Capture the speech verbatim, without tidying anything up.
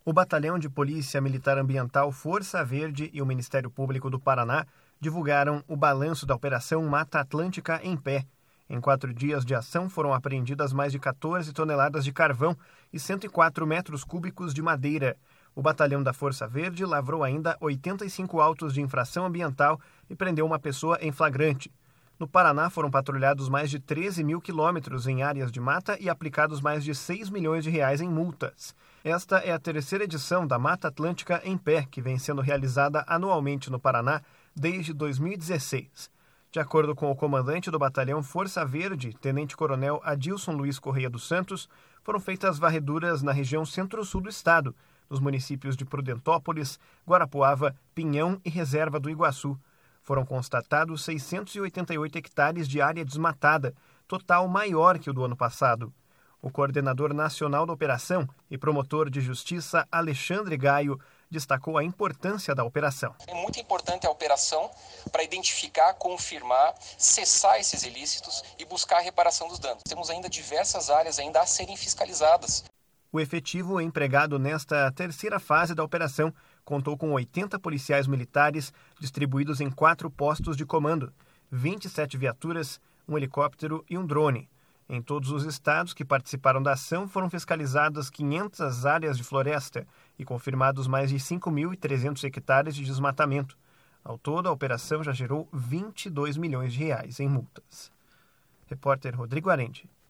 O Batalhão de Polícia Militar Ambiental Força Verde e o Ministério Público do Paraná divulgaram o balanço da Operação Mata Atlântica em Pé. Em quatro dias de ação foram apreendidas mais de quatorze toneladas de carvão e cento e quatro metros cúbicos de madeira. O Batalhão da Força Verde lavrou ainda oitenta e cinco autos de infração ambiental e prendeu uma pessoa em flagrante. No Paraná foram patrulhados mais de treze mil quilômetros em áreas de mata e aplicados mais de seis milhões de reais em multas. Esta é a terceira edição da Mata Atlântica em Pé, que vem sendo realizada anualmente no Paraná desde dois mil e dezesseis. De acordo com o comandante do Batalhão Força Verde, tenente-coronel Adilson Luiz Correia dos Santos, foram feitas varreduras na região centro-sul do estado, nos municípios de Prudentópolis, Guarapuava, Pinhão e Reserva do Iguaçu. Foram constatados seiscentos e oitenta e oito hectares de área desmatada, total maior que o do ano passado. O coordenador nacional da operação e promotor de justiça Alexandre Gaio destacou a importância da operação. É muito importante a operação para identificar, confirmar, cessar esses ilícitos e buscar a reparação dos danos. Temos ainda diversas áreas ainda a serem fiscalizadas. O efetivo empregado nesta terceira fase da operação contou com oitenta policiais militares distribuídos em quatro postos de comando, vinte e sete viaturas, um helicóptero e um drone. Em todos os estados que participaram da ação foram fiscalizadas quinhentas áreas de floresta e confirmados mais de cinco mil e trezentos hectares de desmatamento. Ao todo, a operação já gerou vinte e dois milhões de reais em multas. Repórter Rodrigo Arende.